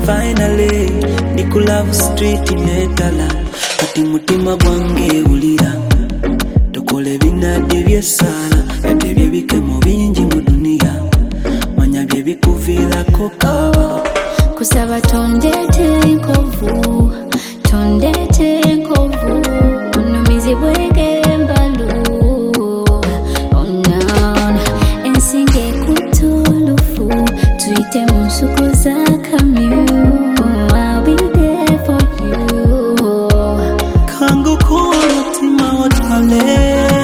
finally Nikulove street netala kati mutima gwange ulira tokole binadde byesala yate byebikemo bingi mu dunia manya bye bikuviirako kaba kusaba tondete enkovu onumizi bwegembalu onana ensinge kutulufu tuyite mu nsuku za kamyu. I'll be there for you. Kangu kumutima otwale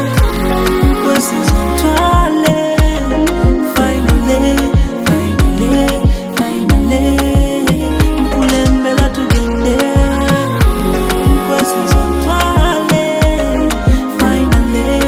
twale finally mpulembela tugende twale finally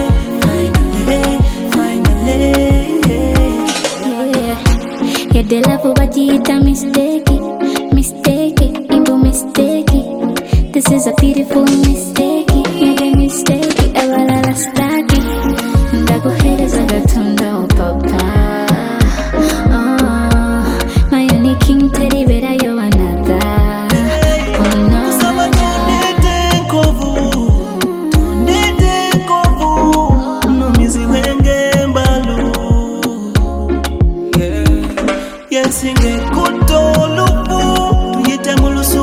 yadde lavo bagiyita mistake, imbo mistake. This is a beautiful mistake, abalala staki ndaguhereza gatonda o papa. My only king teriberayo another. kusaba tondete enkovu onumizi bwegembalu yensinge kutolufu tuyite mu lusu